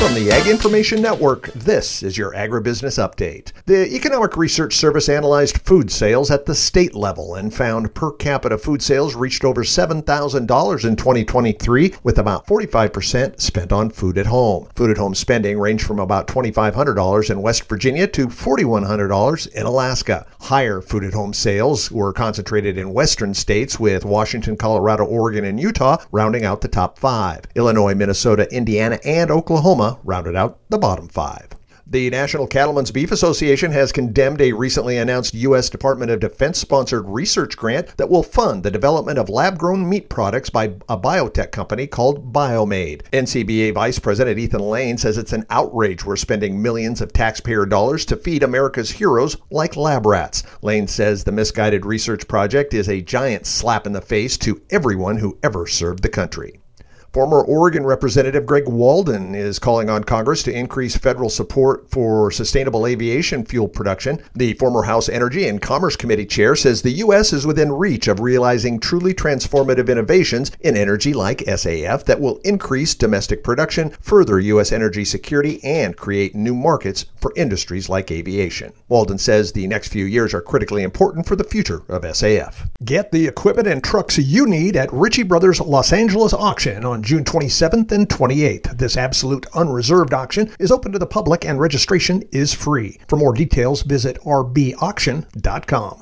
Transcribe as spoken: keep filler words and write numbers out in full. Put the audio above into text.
From the Ag Information Network, this is your Agribusiness Update. The Economic Research Service analyzed food sales at the state level and found per capita food sales reached over seven thousand dollars in twenty twenty-three, with about forty-five percent spent on food at home. Food at home spending ranged from about twenty-five hundred dollars in West Virginia to forty-one hundred dollars in Alaska. Higher food at home sales were concentrated in western states, with Washington, Colorado, Oregon, and Utah rounding out the top five. Illinois, Minnesota, Indiana, and Oklahoma rounded out the bottom five. The National Cattlemen's Beef Association has condemned a recently announced U S Department of Defense-sponsored research grant that will fund the development of lab-grown meat products by a biotech company called Biomade. N C B A Vice President Ethan Lane says it's an outrage we're spending millions of taxpayer dollars to feed America's heroes like lab rats. Lane says the misguided research project is a giant slap in the face to everyone who ever served the country. Former Oregon Representative Greg Walden is calling on Congress to increase federal support for sustainable aviation fuel production. The former House Energy and Commerce Committee chair says the U S is within reach of realizing truly transformative innovations in energy like S A F that will increase domestic production, further U S energy security, and create new markets for industries like aviation. Walden says the next few years are critically important for the future of S A F. Get the equipment and trucks you need at Ritchie Brothers Los Angeles Auction on June twenty-seventh and twenty-eighth. This absolute unreserved auction is open to the public and registration is free. For more details, visit r b auction dot com.